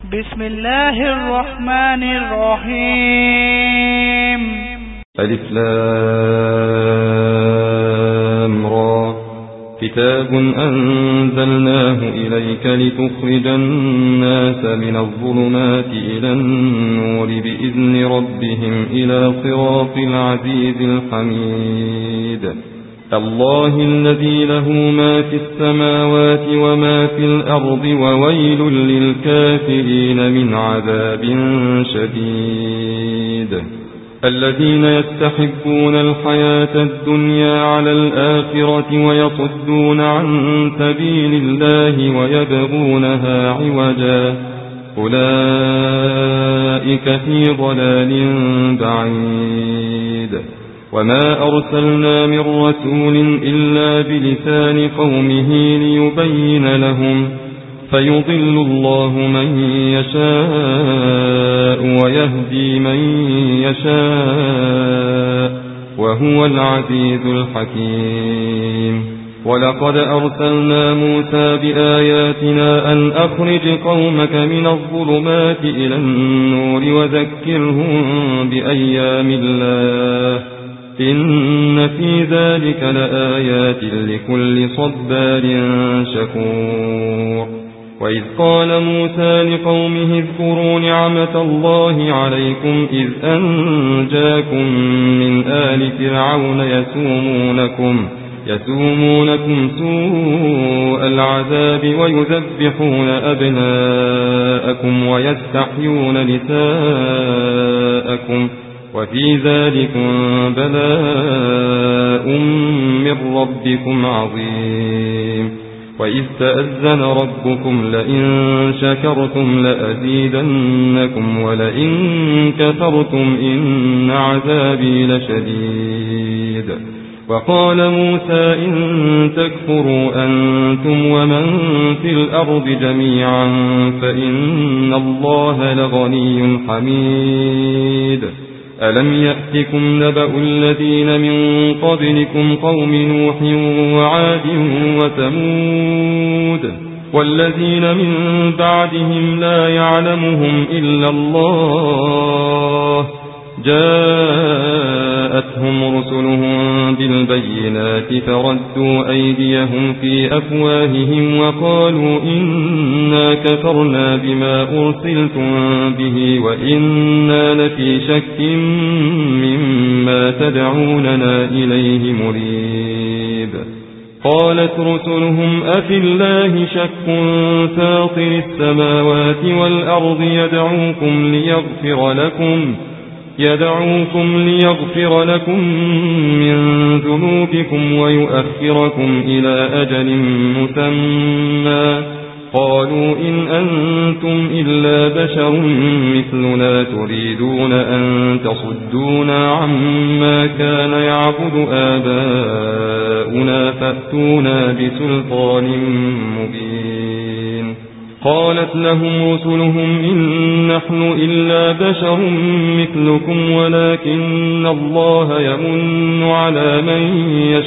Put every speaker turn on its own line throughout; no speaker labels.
بسم الله الرحمن الرحيم.
ألف لام را. كتاب أنزلناه إليك لتخرج الناس من الظلمات إلى النور بإذن ربهم إلى صراط العزيز الحميد. الله الذي له ما في السماوات وما في الأرض وويل للكافرين من عذاب شديد. الذين يستحبون الحياة الدنيا على الآخرة ويصدون عن سبيل الله ويبغونها عوجا أولئك في ضلال بعيد. وما أرسلنا من رسول إلا بلسان قومه ليبين لهم فيضل الله من يشاء ويهدي من يشاء وهو العزيز الحكيم. ولقد أرسلنا موسى بآياتنا أن أخرج قومك من الظلمات إلى النور وذكرهم بأيام الله إن في ذلك لآيات لكل صبار شكور. وإذ قال موسى لقومه اذكروا نعمة الله عليكم إذ أنجاكم من آل فرعون يسومونكم سوء العذاب ويذبحون أبناءكم ويستحيون نساءكم وفي ذلكم بلاء من ربكم عظيم. وإذ تأذن ربكم لئن شكرتم لأزيدنكم ولئن كفرتم إن عذابي لشديد. وقال موسى إن تكفروا أنتم ومن في الأرض جميعا فإن الله لغني حميد. ألم يأتكم نبأ الذين من قبلكم قوم نوح وعاد وثمود والذين من بعدهم لا يعلمهم إلا الله جاءتهم رسلهم بالبينات فردوا أيديهم في أفواههم وقالوا إنا كفرنا بما أرسلتم به وإنا لفي شك مما تدعوننا إليه مريب. قالت رسلهم أفي الله شك فاطر السماوات والأرض يدعوكم ليغفر لكم من ذنوبكم ويؤخركم إلى أجل مسمى قالوا إن أنتم إلا بشر مثلنا تريدون أن تصدونا عما كان يعبد آباؤنا فأتونا بسلطان مبين. قالت لهم رسلهم إن نحن إلا بشر مثلكم ولكن الله يمن على من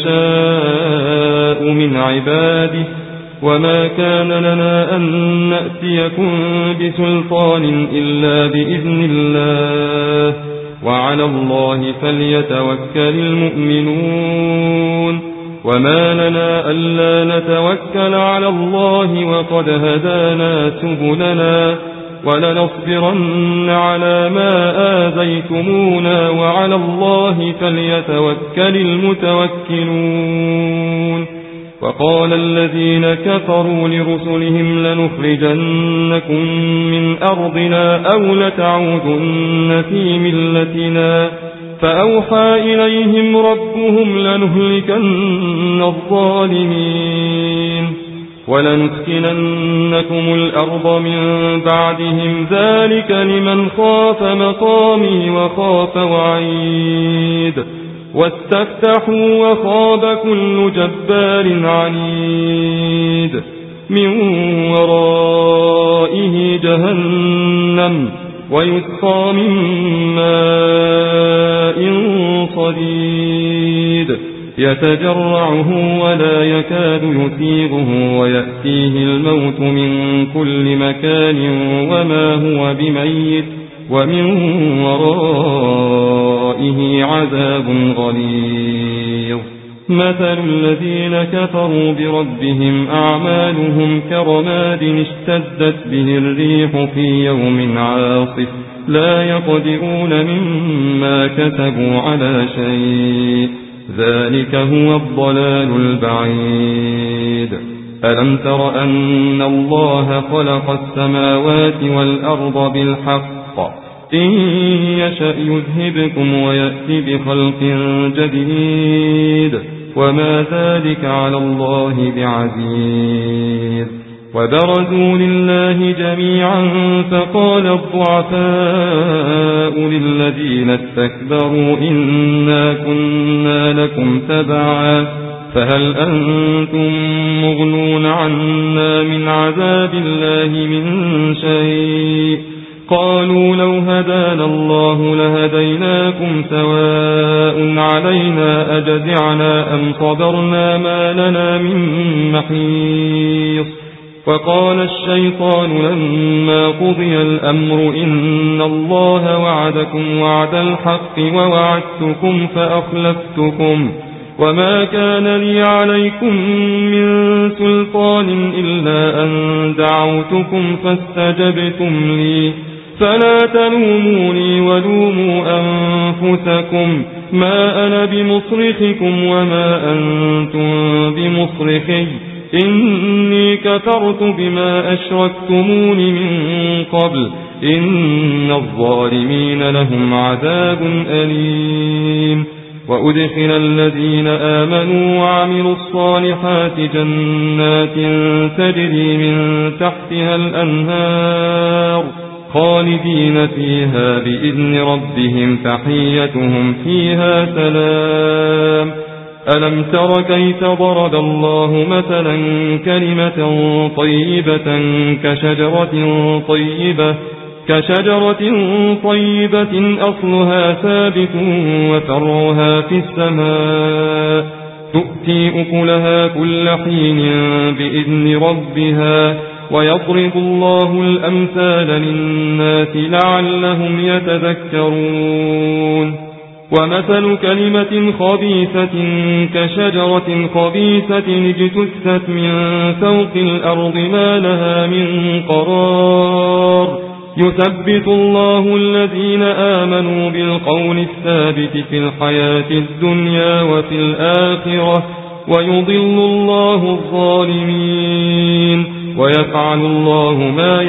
يشاء من عباده وما كان لنا أن نأتيكم بسلطان إلا بإذن الله وعلى الله فليتوكل المؤمنون. وما لنا ألا نتوكل على الله وقد هدانا سبلنا ولنصبرن على ما آذيتمونا وعلى الله فليتوكل المتوكلون. وقال الذين كفروا لرسلهم لنخرجنكم من أرضنا أو لتعودن في ملتنا فأوحى إليهم ربهم لنهلكن الظالمين ولنسكننكم الأرض من بعدهم ذلك لمن خاف مقامي وخاف وعيد واستفتحوا وخاب كل جبار عنيد من ورائه جهنم ويسقى من ماء صديد يتجرعه ولا يكاد يسيغه ويأتيه الموت من كل مكان وما هو بميت ومن ورائه عذاب غليظ مثل الذين كفروا بربهم أعمالهم كرماد اشتدت به الريح في يوم عاصف لا يقدرون مما كسبوا على شيء ذلك هو الضلال البعيد ألم تر أن الله خلق السماوات والأرض بالحق إن يشأ يذهبكم ويأتي بخلق جديد وما ذلك على الله بعزيز وبرزوا لله جميعا فقال الضعفاء للذين استكبروا إنا كنا لكم تبعا فهل أنتم مغنون عنا من عذاب الله من شيء قالوا لو هدانا الله لهديناكم سواء علينا أجزعنا أم صبرنا ما لنا من محيص وقال الشيطان لما قضي الأمر إن الله وعدكم وعد الحق ووعدتكم فأخلفتكم وما كان لي عليكم من سلطان إلا أن دعوتكم فاستجبتم لي فلا تلوموني ولوموا أنفسكم ما أنا بمصرخكم وما أنتم بمصرخي إني كفرت بما أشركتمون من قبل إن الظالمين لهم عذاب أليم وأدخل الذين آمنوا وعملوا الصالحات جنات تجري من تحتها الأنهار خالدين فيها بإذن ربهم تحيتهم فيها سلام ألم تر كيف ضرب الله مثلا كلمة طيبة كشجرة طيبة أصلها ثابت وفرعها في السماء تؤتي أكلها كل حين بإذن ربها ويضرب الله الأمثال للناس لعلهم يتذكرون ومثل كلمة خبيثة كشجرة خبيثة اجتثت من فوق الأرض ما لها من قرار يثبت الله الذين آمنوا بالقول الثابت في الحياة الدنيا وفي الآخرة ويضل الله الظالمين ويفعل الله ما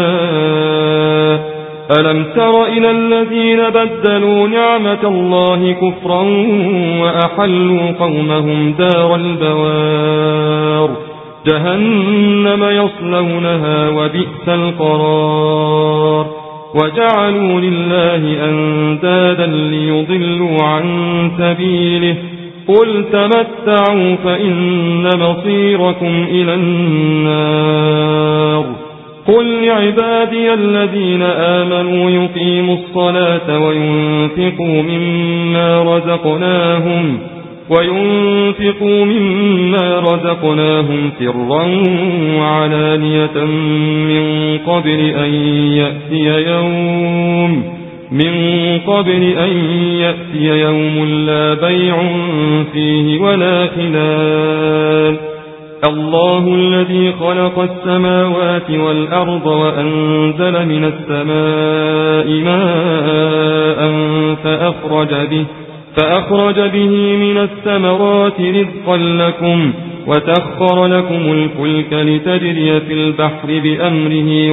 يشاء ألم تر إلى الذين بدلوا نعمة الله كفرا وأحلوا قومهم دار البوار جهنم يصلونها وبئس القرار وجعلوا لله أندادا ليضلوا عن سبيله قل تمتعوا فإن مصيركم إلى النار قل لعبادي الذين آمنوا يقيموا الصلاة وينفقوا مما رزقناهم سرا وعلانية من قبل أن يأتي يوم لا بيع فيه ولا خلال الله الذي خلق السماوات والأرض وأنزل من السماء ماء فأخرج به من الثمرات رزقا لكم وسخر لكم الفلك لتجري في البحر بأمره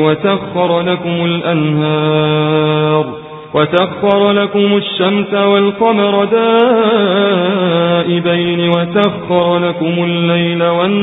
وسخر لكم الشمس والقمر دائبين وسخر لكم الليل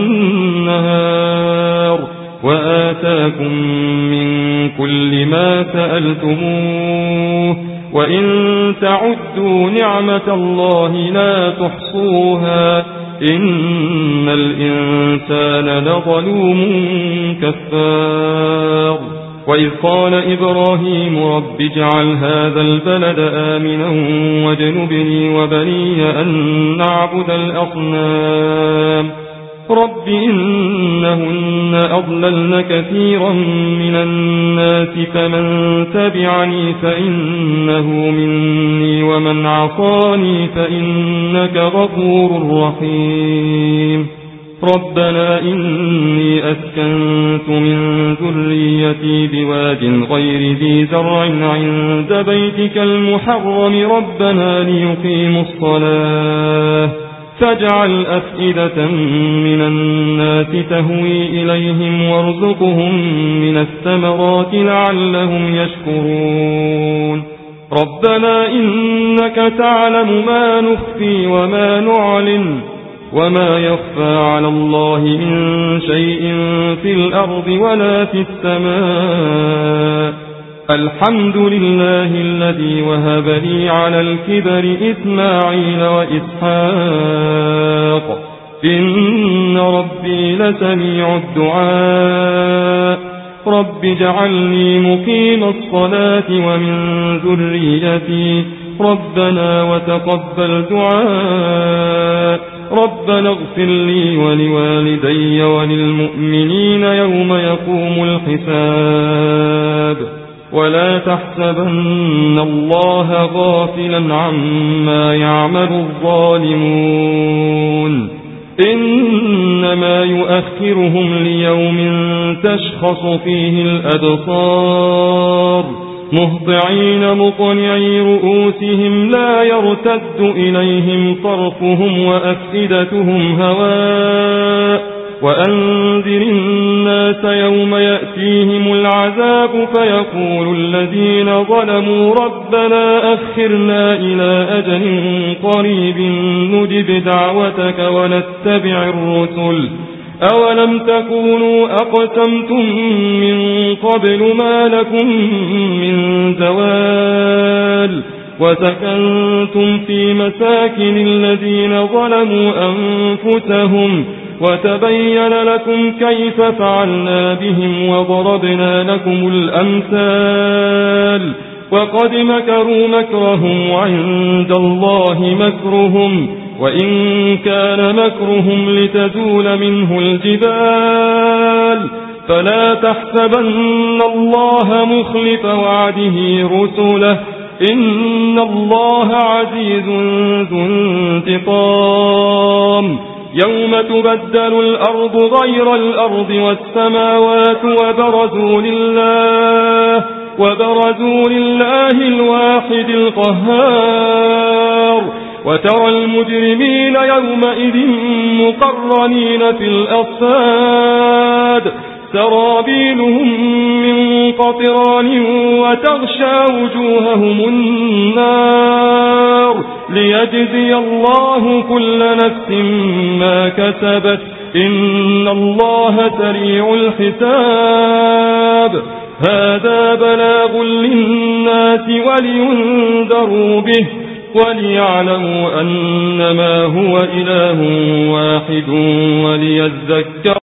والنهار وآتاكم من كل ما سألتموه وإن تعدوا نعمة الله لا تحصوها إن الإنسان لظلوم كفار وإذ قال إبراهيم رب اجعل هذا البلد آمنا واجنبني وبني أن نعبد الأصنام رب إنهن أضللن كثيرا من الناس فمن تبعني فإنه مني ومن عصاني فإنك غفور رحيم ربنا إني أسكنت من ذريتي بواد غير ذي زرع عند بيتك المحرم ربنا ليقيموا الصلاة فاجعل أفئدة من الناس تهوي إليهم وارزقهم من الثمرات لعلهم يشكرون ربنا إنك تعلم ما نخفي وما نعلن وما يخفى على الله من شيء في الأرض ولا في السماء الحمد لله الذي وهب لي على الكبر إسماعيل وإسحاق إن ربي لسميع الدعاء رب اجعلني مقيم الصلاة ومن ذريتي ربنا وتقبل دعاء ربنا اغفر لي ولوالدي وللمؤمنين يوم يقوم الحساب ولا تحسبن الله غافلا عما يعمل الظالمون إنما يؤخرهم ليوم تشخص فيه الأبصار مهطعين مقنعي رؤوسهم لا يرتد إليهم طرفهم وأفئدتهم هواء وأنذر الناس يوم يأتيهم العذاب فيقول الذين ظلموا ربنا أخرنا إلى أجل قريب نجب دعوتك ونتبع الرسل أولم تكونوا أقسمتم من قبل ما لكم من زوال وسكنتم في مساكن الذين ظلموا أنفسهم وتبين لكم كيف فعلنا بهم وضربنا لكم الأمثال وقد مكروا مكرهم وعند الله مكرهم وإن كان مكرهم لتزول منه الجبال فلا تحسبن الله مخلف وعده رسله إن الله عزيز ذو انتقام يوم تبدل الأرض غير الأرض والسماوات وبرزوا لله الواحد القهار وترى المجرمين يومئذ مقرنين في الأصفاد سرابيلهم من قطران وتغشى وجوههم النار ليجزي الله كل نفس ما كسبت إن الله سريع الحساب هذا بلاغ للناس ولينذروا به وليعلموا أنما هو إله واحد وليذكر